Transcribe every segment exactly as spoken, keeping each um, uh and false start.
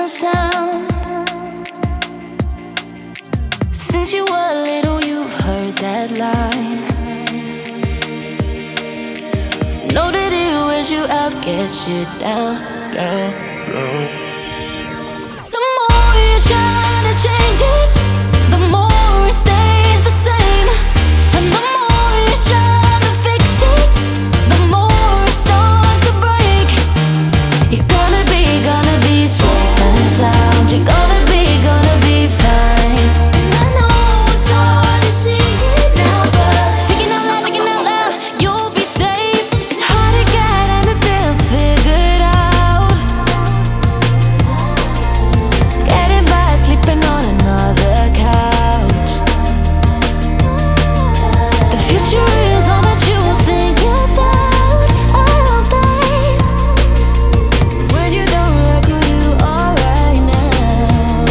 and sound. Since you were little, you've heard that line. Know that it wears you out, gets you down, down, down. The more you try to change it, the more it stays the same. And the more you try to fix it, the more it starts to break. You're gonna be, gonna be safe and sound. You're gonna be, gonna be fine. I know it's hard to see it now, but thinking out loud, thinking out loud, you'll be safe. It's hard to get anything figured out. Getting by, sleeping on another couch. The future is all that you think about all day. When you don't look who you are right now,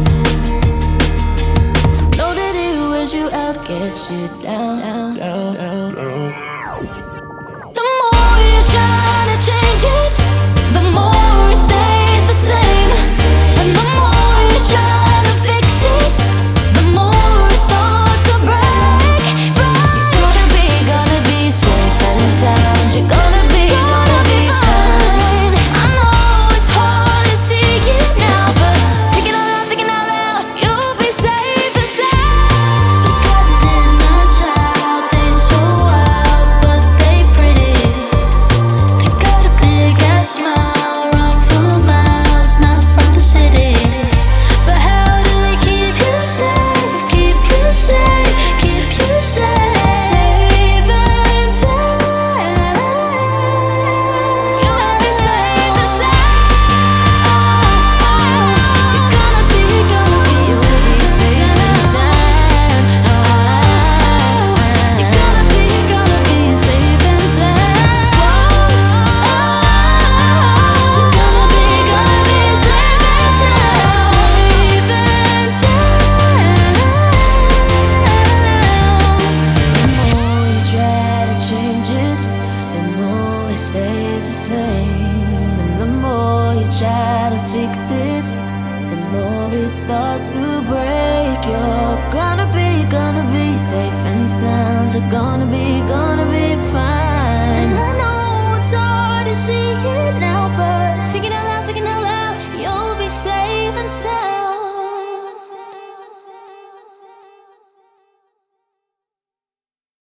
I know that it wears you out, gets you down, down, down, down, down. The more you try to change it, the more it stays the same. And the more you try to fix it, the more it starts to break. You're gonna be, gonna be safe and sound. You're gonna be, gonna be fine. I know it's hard to see it now, but thinking out loud, thinking out loud, you'll be safe and sound. Look at an inner child, they so wild, but they pretty. They got a big ass smile, run for miles, not from the city. But how do we keep you safe, keep you safe, keep you safe? Safe and sound. You'll be safe and sound. You're gonna be, gonna be, you'll be safe and sound. You're gonna be, gonna be safe and sound. You're gonna be, gonna be safe and sound. Safe and sound. The more you try to change it, the more it stays the same. And the more you try to fix it, the more it starts to break. You're gonna be, gonna be safe and sound. You're gonna be, gonna